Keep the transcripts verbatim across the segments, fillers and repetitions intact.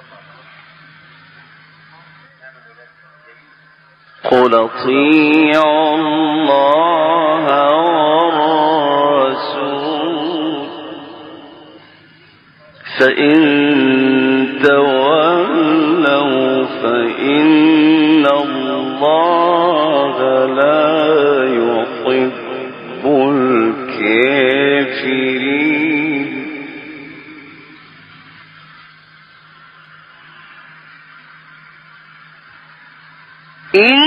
قل اطيعوا الله والرسول فإن تولوا فإن الله لا يحب الكافرين. إن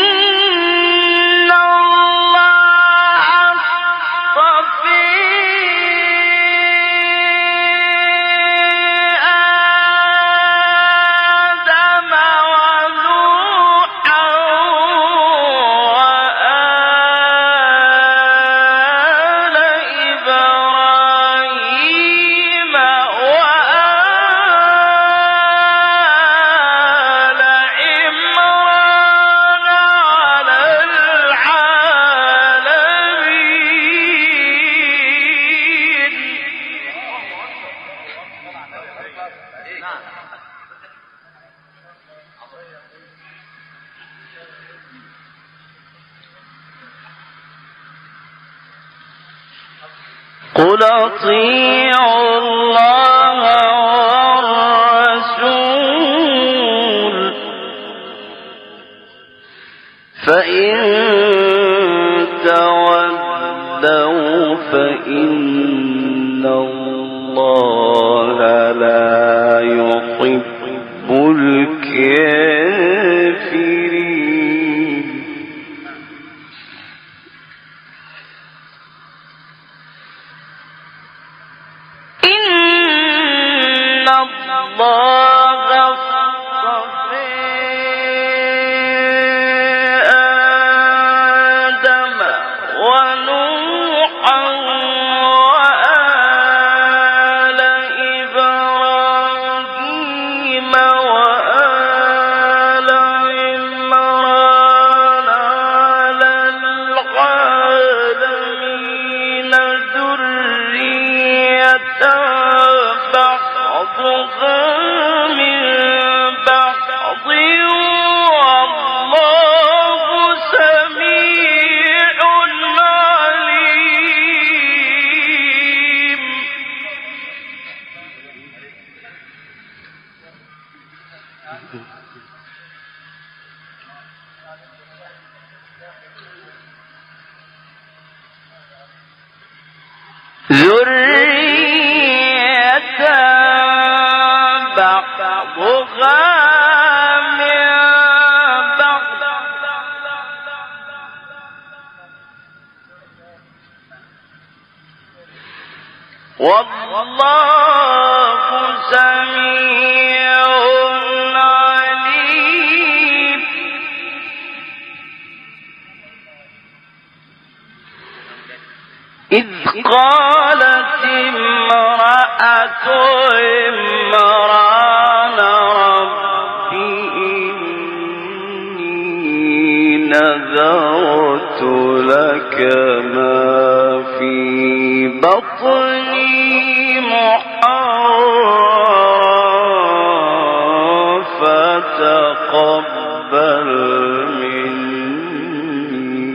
قل اطيعوا الله والرسول فإن تولوا فإن الله لا يحب الكافرين. الله اصطفى آدم ونوحا وآل إبراهيم وآل عمران على العالمين ذرية بعضها من بعض والله سميع عليم. ذرية بعضها من بعض والله سميع عليم. إذ قالت امرأة عمران رب إني نذرت لك ما في بطني محررا فتقبل مني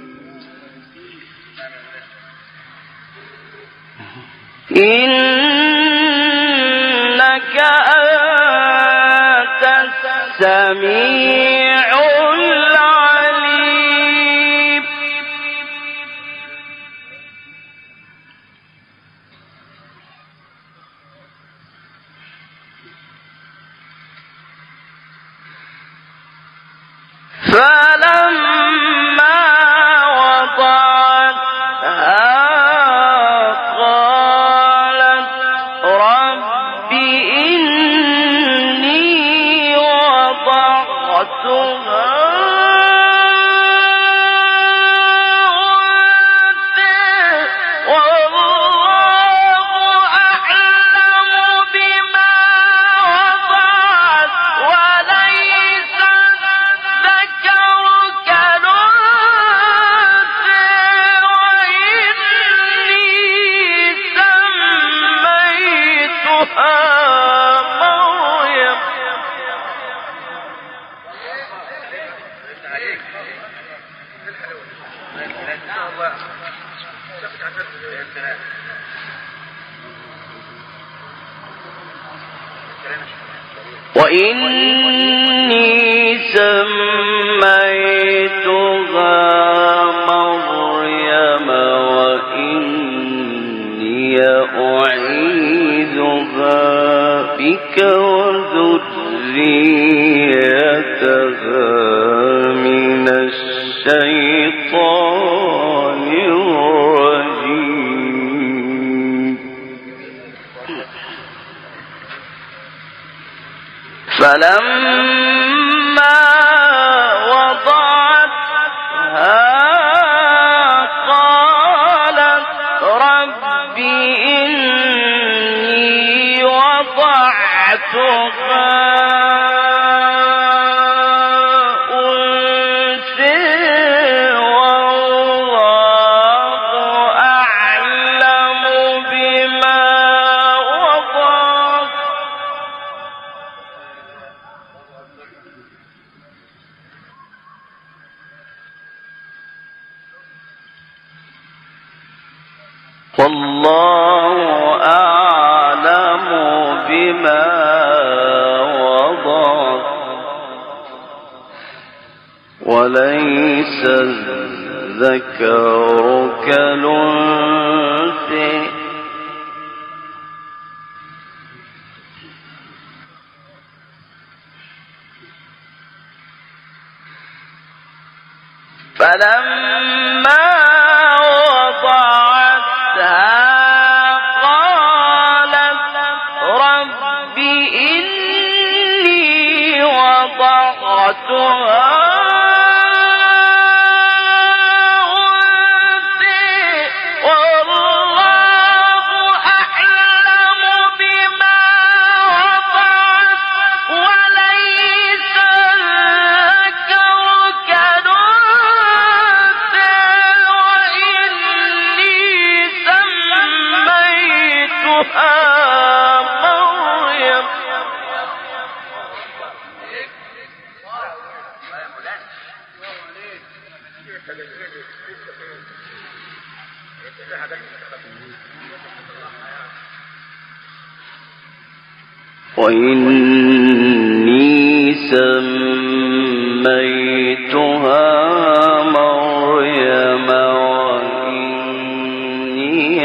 إنك أنت السميع العليم. فلما وضعتها قالت رب إني وضعتها مريم وإني سميتها مريم وإني أعيذها بك وذريتها من الشيطان الرجيم. فلما وضعتها قالت رب إني وضعتها والله أعلم بما وضعت وليس الذكر كالأنثى فلما وإني سميتها مريم وإني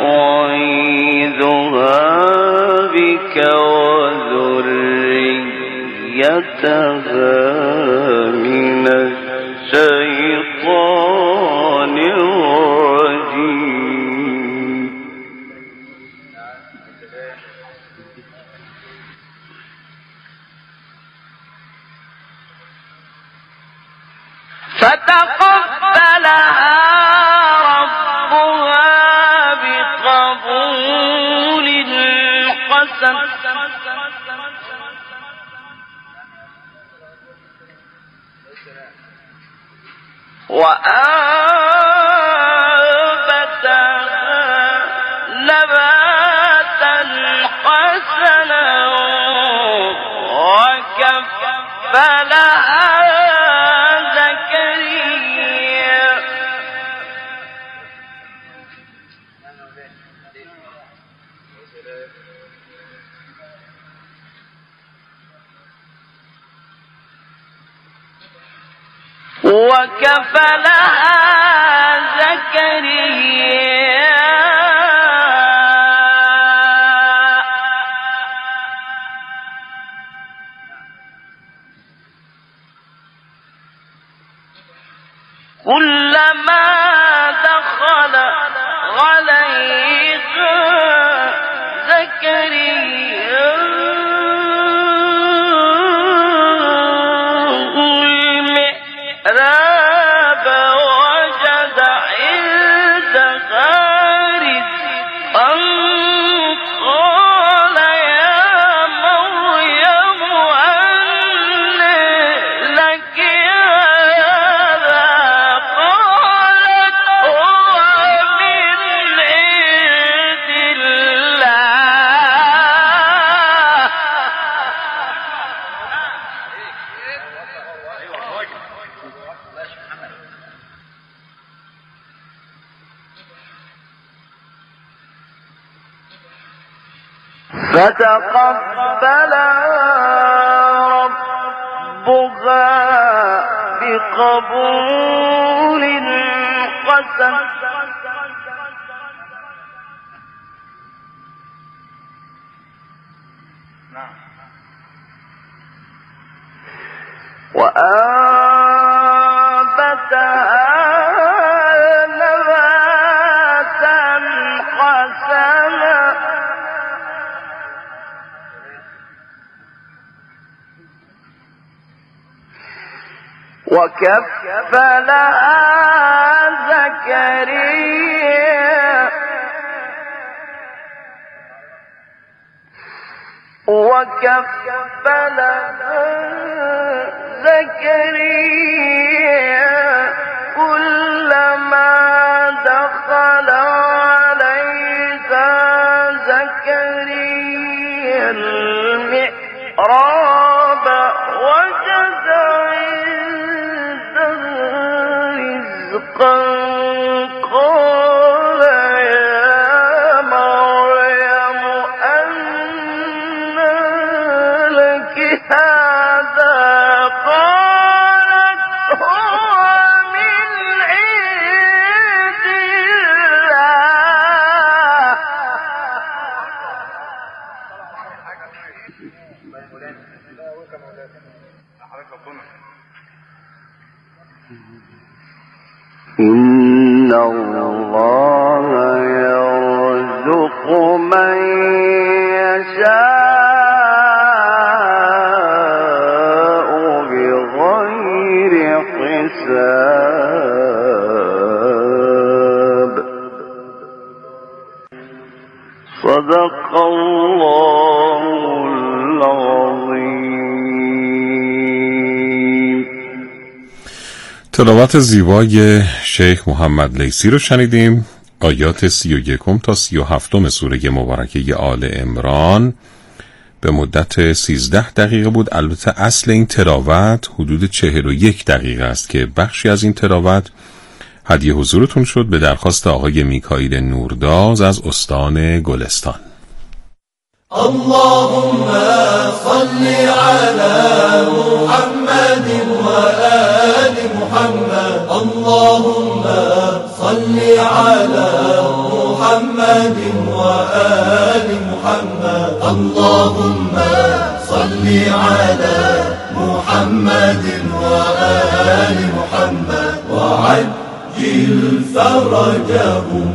أعيذها بك وذريتها من الشيطان الرجيم. فتقبلها ربها بقبول حسن وأنبتها نباتا حسنا وكفلها وكفلها زكريا كلما دخل عليها زكريا فتقبلها ربها بقبول حسن وأنبتها نباتا حسنا وكفلها زكريا وكفلها زكريا كلما دخل عليها زكريا المحراب وجد عنده رزقا قال يا مريم أنى لك هذا قالت هو من عند إن الله يرزق من يشاء بغير حساب صدق الله العظيم. تلاوت زیبای شیخ محمد لیثی رو شنیدیم. آیات سی و یکم تا سی و هفتم سوره مبارکه آل عمران به مدت سیزده دقیقه بود. البته اصل این تلاوت حدود چهل و یک دقیقه است که بخشی از این تلاوت هدیه حضورتون شد به درخواست آقای میکائیل نورداز از استان گلستان. اللهم صل على محمد وآل محمد اللهم صل على محمد وآل محمد اللهم صل على محمد وآل محمد وعجل فرجهم.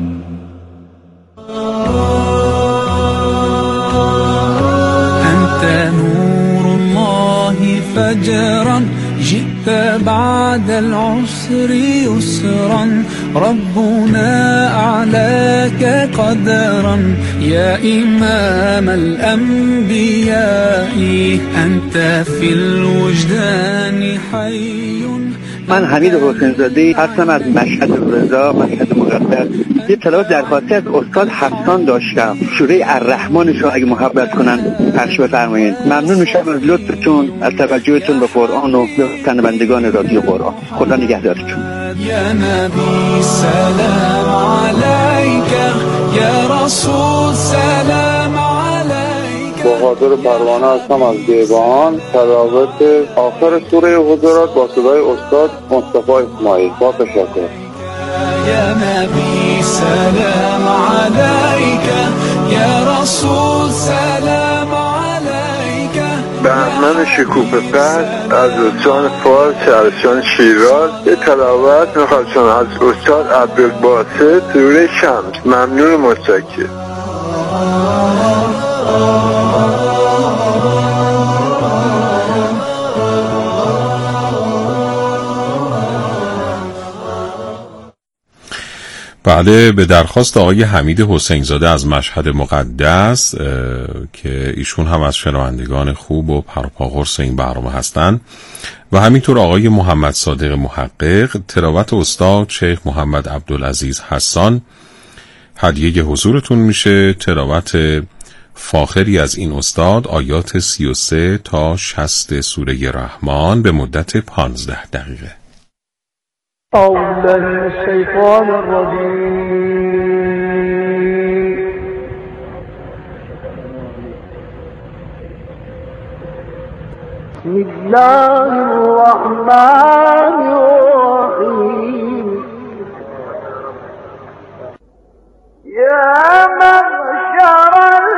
نور الله فجرا جئت بعد العسر يسرا ربنا أعلاك قدرا يا إمام الأنبياء أنت في الوجدان حي. من حمید حسین زاده هستم از مشهد رضا، مشهد مقدس. یه تلاوت درخواستی از استاد حسان داشتم. سوره الرحمنش رو اگه محبت کنن پخش بفرمایید. ممنون میشم از لطفتون، از توجهتون به قرآن و به شنوندگان رادیو قرآن. خدا نگهدارتون. یا نبی سلام علیک، یا رسول سلام علیک. بهادر پروانه هستم از دیوان. تلاوت آخر سوره حجرات با صدای استاد مصطفی اسماعیل. با تشکر. یا نبی سلام علیک، یا رسول سلام علیک. بهمن شکوفه پس از استان فارس شهرستان شیراز به تلاوت میخواستم از استاد عبدالباسط سوره شمس. ممنون و متشکرم. بله، به درخواست آقای حمید حسین زاده از مشهد مقدس که ایشون هم از شنوندگان خوب و پرپاقرص این برنامه هستند و همینطور آقای محمد صادق محقق، تلاوت استاد شیخ محمد عبدالعزیز حسان هدیه حضورتون میشه. تلاوت فاخری از این استاد آیات سی و سه تا شصت سوره رحمان به مدت پانزده دقیقه. أعوذ بالله من الشيطان الرجيم بسم الله الرحمن الرحيم يا معشر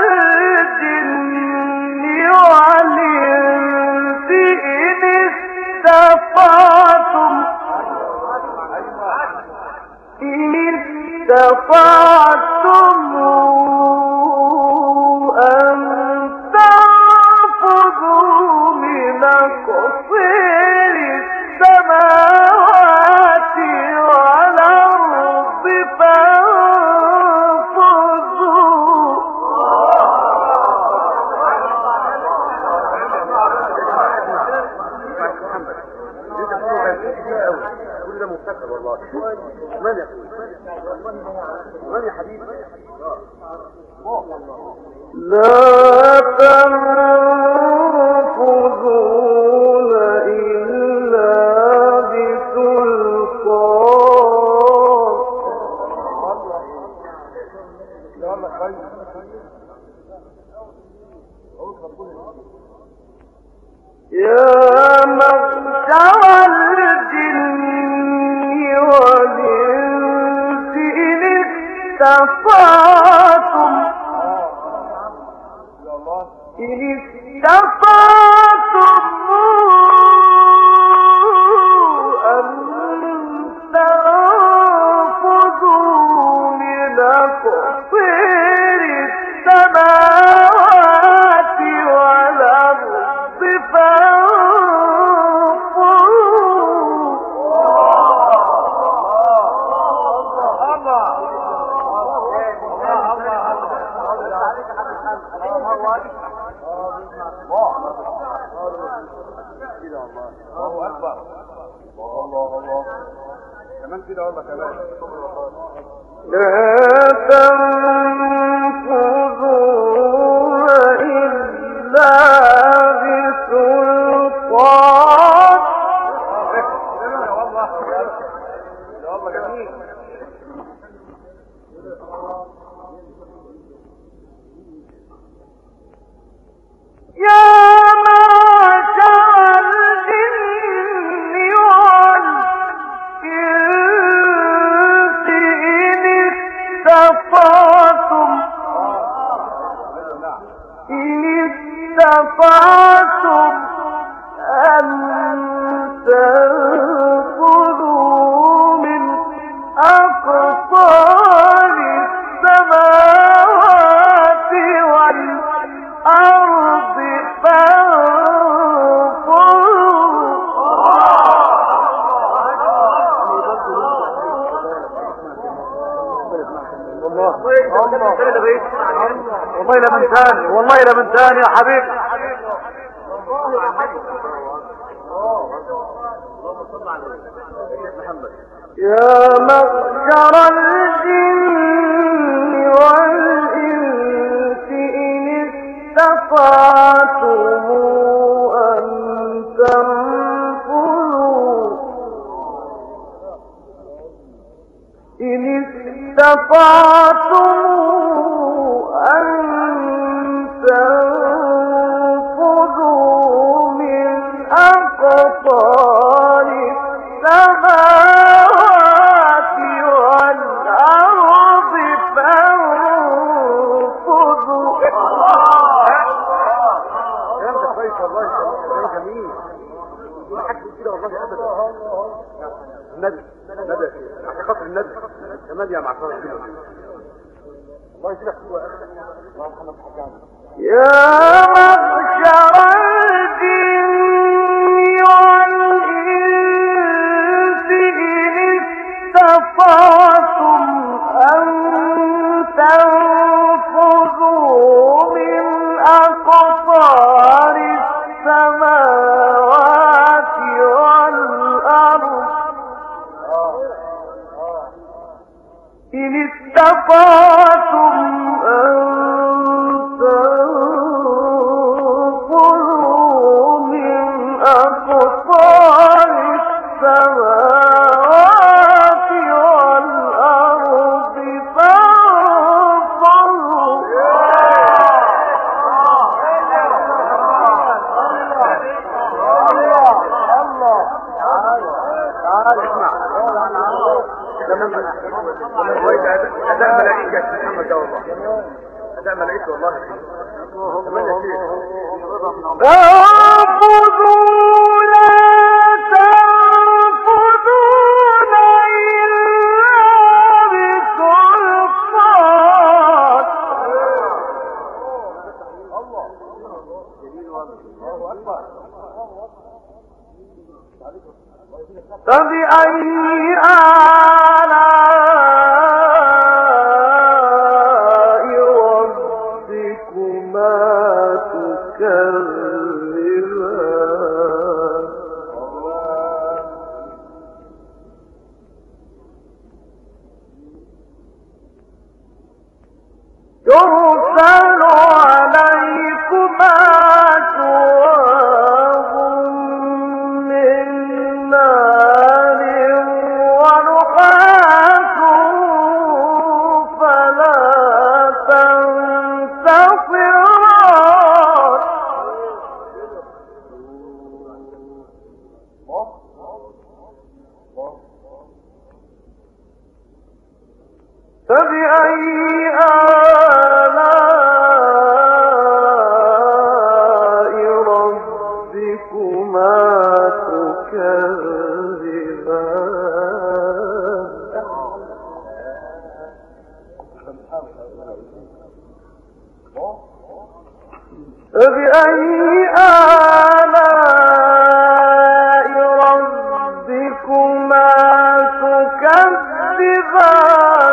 الجن والإنس إن استطعتم إن استطعتم أن تنفذوا من أقطار السماوات والأرض فانفذوا كل ده مفتكر والله. من يا من يا حبيبي؟ لا تنفذون إلا بسلطان يا معشر الجن والإنس إن استطعتم إن استطعتم أن تنفذوا من أقطار السماوات والأرض الله أكبر. الله الله كمان كده والله كمان. لا تنفذون إلا بسلطان والله والله جميل. يا معشر الجن والإنس إن استطعتم إن استطعتم أن تنفذوا من أقطار السماوات والأرض والله لا من ثاني والله لا من ثاني يا حبيبي. يا معشر الجن والإنس إن استطعتم أن تنفذوا إن استطعتم أن تنفذوا من أقطار السماوات والأرض فانفذوا. انت كويس والله جميل. ما حد كده والله ابدا. النبي النبي عشان خاطر النبي كمان يا معشر الجن. الله يسلمك يا اخي. الله محمد حجاج. يا معشر الجن والإنس إن استطعتم أن تنفذوا من أقطار السماوات والأرض إن استطعتم أن تنفذوا هتعمل عيش والله كمان يا شيخ. فبأي آلاء ربكما تكذبان يرسل عليكما شواظ من نار ونحاس فلا تنتصران فبأي آلاء ربكما تكذبان فبأي آلاء ربكما تكذبان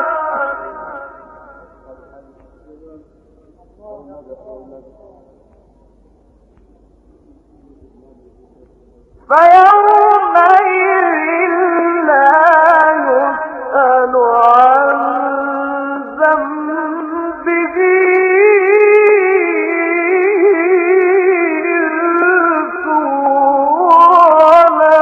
فيومئذ لا يسأل عن ذنبه إنس ولا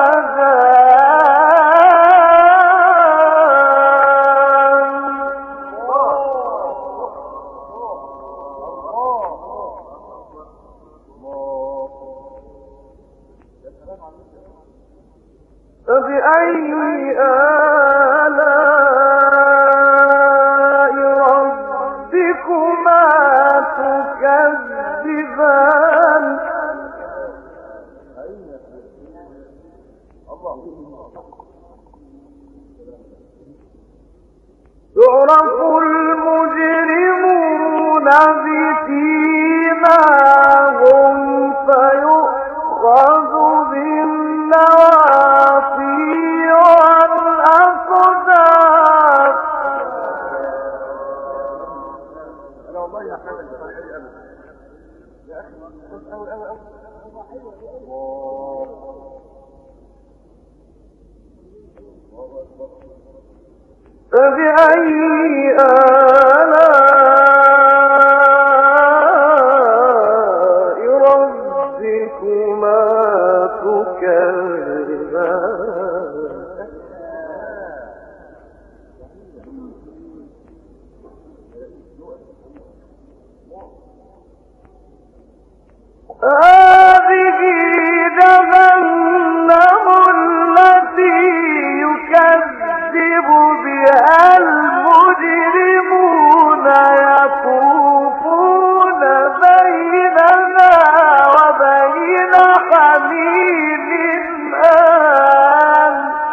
فبأي آلاء ربكما تكذبان يعرف المجرمون بسيماهم فيؤخذ بالنواصي والأقدام انا والله يا حاجه يا اخي بص اول اول اول فبأي آلاء ربكما تكذبان هذه جهنم التي يكذب بها المجرمون يطوفون بيننا وبين حميم آن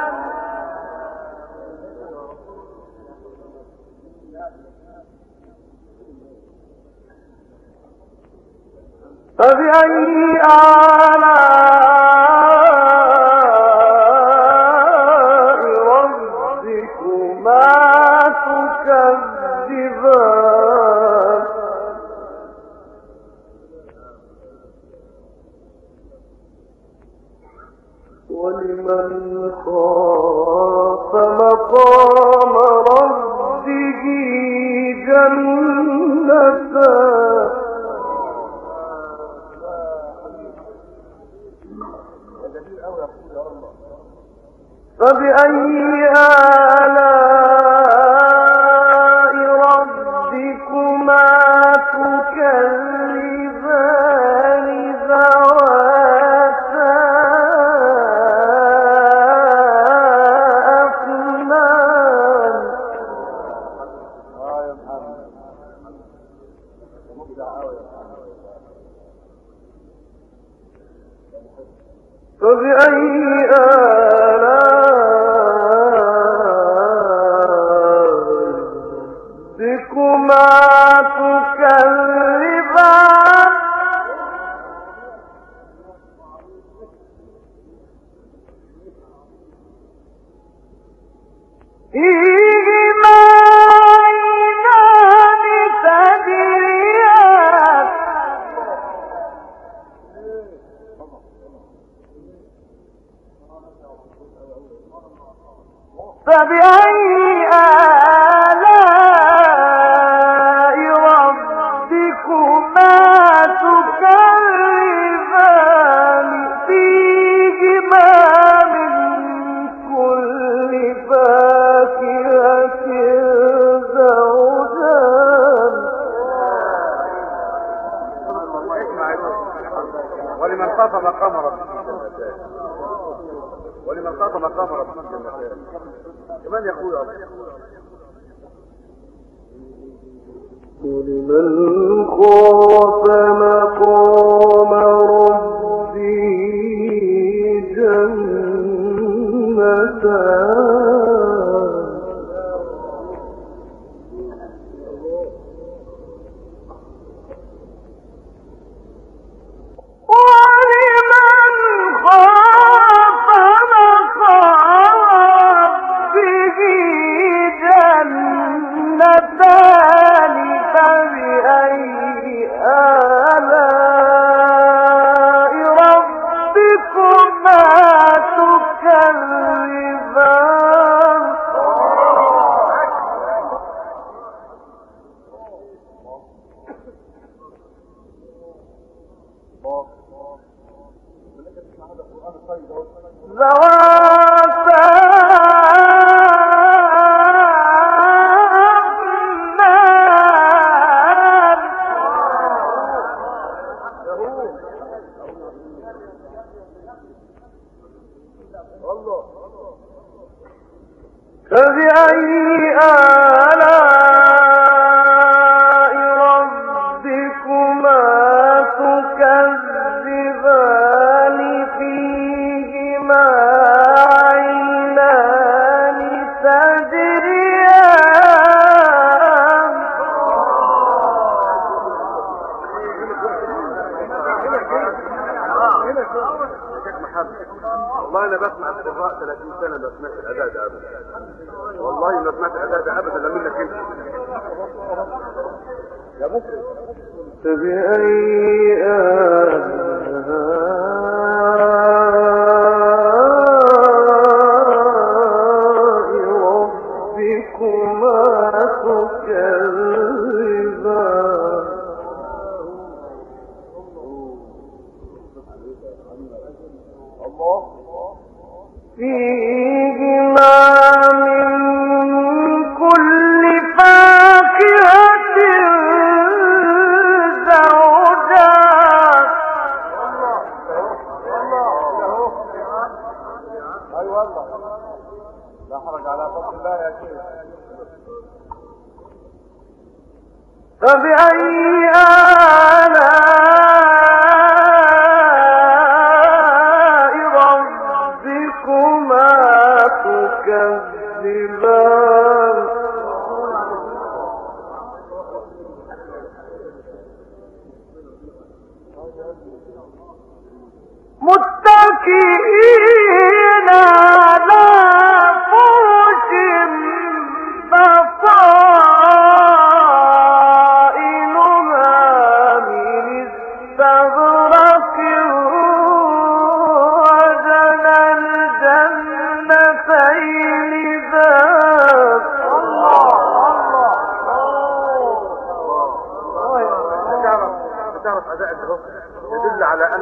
فبأي آلاء ربكما تكذبان ولمن خاف مقام ربه جنتان فبأي آلاء ربكما تكذبان ذواتا أفنان فبأي آلاء ربكما تكذبان فيهما عينان تجريان فبأي آلاء ربكما تكذبان فيهما من كل فاكهة زوجان ولمن خاف مقام ربه ولمن خاف مقام ربه كمان يقول ولمن خاف مقام ربه جنتان ولمن خاف مقام ربه جنتان فبأي آلاء ربكما تكذبان ذواتا أفنان فبأي آلاء ربكما تكذبان فيهما عينان تجريان والله انا بسمع القراء ثلاثين سنه ما سمعت الاداء ده ابدا والله ما سمعت الاداء ده ابدا لا منك انت يا مسلم فبأي آلاء ربكما تكذبان فيهما من كل فاكهة زوجان اي والله لا حرج على فضل الله يا شيخ فبأي آلاء ربكما تكذبان متكئين